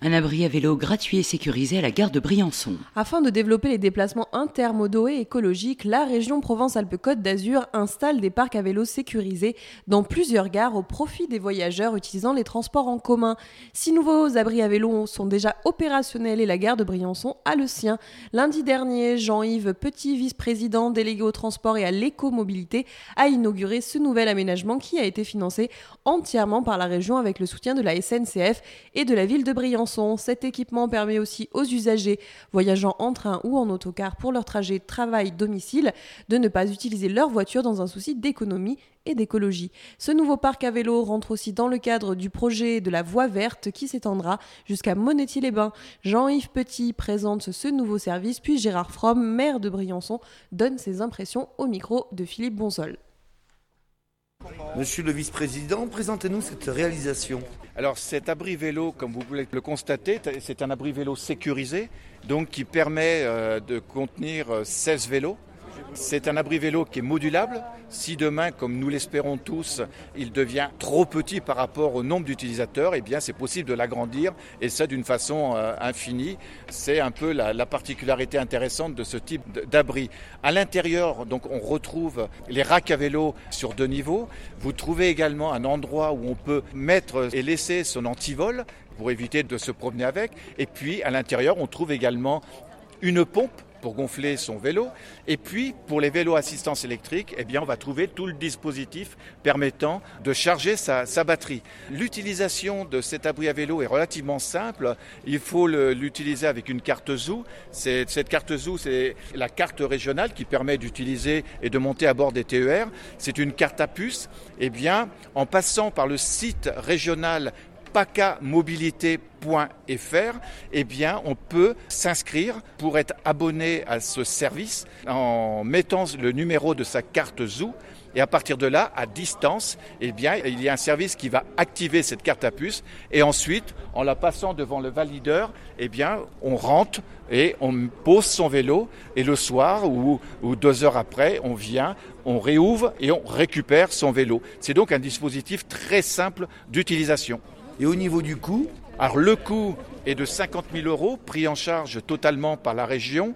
Un abri à vélo gratuit et sécurisé à la gare de Briançon. Afin de développer les déplacements intermodaux et écologiques, la région Provence-Alpes-Côte d'Azur installe des parcs à vélo sécurisés dans plusieurs gares au profit des voyageurs utilisant les transports en commun. 6 nouveaux abris à vélo sont déjà opérationnels et la gare de Briançon a le sien. Lundi dernier, Jean-Yves Petit, vice-président délégué au transport et à l'écomobilité, a inauguré ce nouvel aménagement qui a été financé entièrement par la région avec le soutien de la SNCF et de la ville de Briançon. Cet équipement permet aussi aux usagers voyageant en train ou en autocar pour leur trajet travail-domicile de ne pas utiliser leur voiture dans un souci d'économie et d'écologie. Ce nouveau parc à vélo rentre aussi dans le cadre du projet de la voie verte qui s'étendra jusqu'à Monétier-les-Bains. Jean-Yves Petit présente ce nouveau service, puis Gérard Fromm, maire de Briançon, donne ses impressions au micro de Philippe Bonsol. Monsieur le vice-président, présentez-nous cette réalisation. Alors cet abri vélo, comme vous pouvez le constater, c'est un abri vélo sécurisé, donc qui permet de contenir 16 vélos. C'est un abri vélo qui est modulable. Si demain, comme nous l'espérons tous, il devient trop petit par rapport au nombre d'utilisateurs, eh bien c'est possible de l'agrandir et ça d'une façon infinie. C'est un peu la particularité intéressante de ce type d'abri. À l'intérieur, donc, on retrouve les racks à vélo sur 2 niveaux. Vous trouvez également un endroit où on peut mettre et laisser son antivol pour éviter de se promener avec. Et puis à l'intérieur, on trouve également une pompe pour gonfler son vélo. Et puis, pour les vélos assistance électrique, eh bien, on va trouver tout le dispositif permettant de charger sa batterie. L'utilisation de cet abri à vélo est relativement simple. Il faut l'utiliser avec une carte Zoo. Cette carte Zoo, c'est la carte régionale qui permet d'utiliser et de monter à bord des TER. C'est une carte à puce. Eh bien, en passant par le site régional pacamobilité.fr, eh bien, on peut s'inscrire pour être abonné à ce service en mettant le numéro de sa carte Zoo. Et à partir de là, à distance, eh bien, il y a un service qui va activer cette carte à puce. Et ensuite, en la passant devant le valideur, eh bien, on rentre et on pose son vélo. Et le soir ou 2 heures après, on vient, on réouvre et on récupère son vélo. C'est donc un dispositif très simple d'utilisation. Et au niveau du coût ? Alors le coût est de 50 000 €, pris en charge totalement par la région.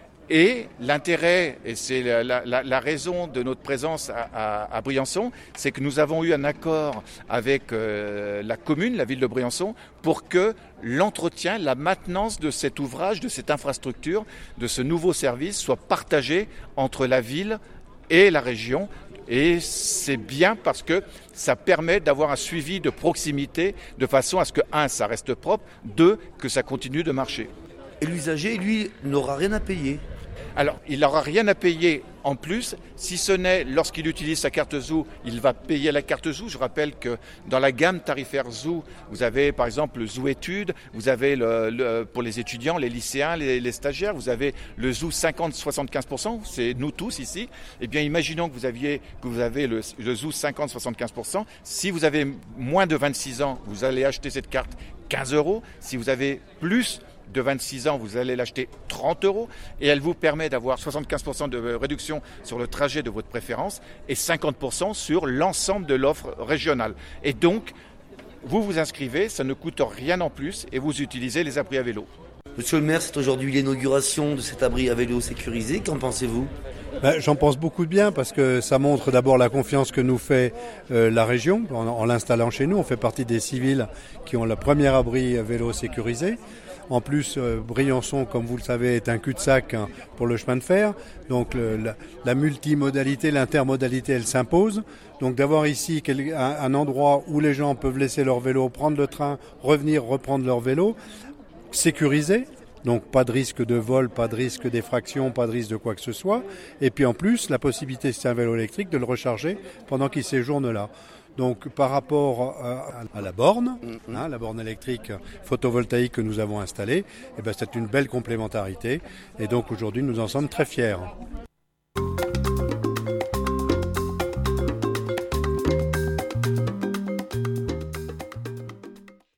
Et l'intérêt, et c'est la raison de notre présence à Briançon, c'est que nous avons eu un accord avec la commune, la ville de Briançon, pour que l'entretien, la maintenance de cet ouvrage, de cette infrastructure, de ce nouveau service soit partagé entre la ville et la région. Et c'est bien parce que ça permet d'avoir un suivi de proximité de façon à ce que, 1, ça reste propre, 2, que ça continue de marcher. Et l'usager, lui, n'aura rien à payer ? Alors, il n'aura rien à payer en plus, si ce n'est lorsqu'il utilise sa carte Zoo, il va payer la carte Zoo. Je rappelle que dans la gamme tarifaire Zoo, vous avez par exemple le Zoo Études, vous avez pour les étudiants, les lycéens, les stagiaires, vous avez le Zoo 50-75%, c'est nous tous ici. Eh bien, imaginons que vous avez le Zoo 50-75%. Si vous avez moins de 26 ans, vous allez acheter cette carte 15 €. Si vous avez plus de 26 ans, vous allez l'acheter 30 € et elle vous permet d'avoir 75% de réduction sur le trajet de votre préférence et 50% sur l'ensemble de l'offre régionale. Et donc, vous vous inscrivez, ça ne coûte rien en plus et vous utilisez les abris à vélo. Monsieur le maire, c'est aujourd'hui l'inauguration de cet abri à vélo sécurisé. Qu'en pensez-vous ? J'en pense beaucoup de bien parce que ça montre d'abord la confiance que nous fait la région en l'installant chez nous. On fait partie des 6 villes qui ont le premier abri à vélo sécurisé. En plus, Briançon, comme vous le savez, est un cul-de-sac pour le chemin de fer. Donc la multimodalité, l'intermodalité, elle s'impose. Donc d'avoir ici un endroit où les gens peuvent laisser leur vélo, prendre le train, revenir, reprendre leur vélo, sécurisé. Donc pas de risque de vol, pas de risque d'effraction, pas de risque de quoi que ce soit. Et puis en plus, la possibilité, si c'est un vélo électrique, de le recharger pendant qu'il séjourne là. Donc par rapport à la borne, la borne électrique photovoltaïque que nous avons installée, c'est une belle complémentarité. Et donc aujourd'hui, nous en sommes très fiers.